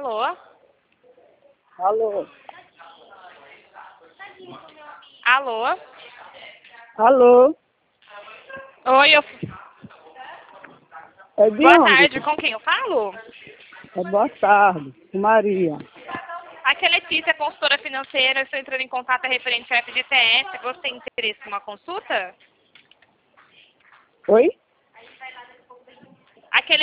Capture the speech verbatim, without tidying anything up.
Alô? Alô? Alô? Alô? Oi, eu... É de Boa onde? tarde, com quem eu falo? É boa tarde, Maria. Aqui é Letícia, consultora financeira. Eu estou entrando em contato referente ao F G T S. Você tem interesse em uma consulta? Oi? Aqui é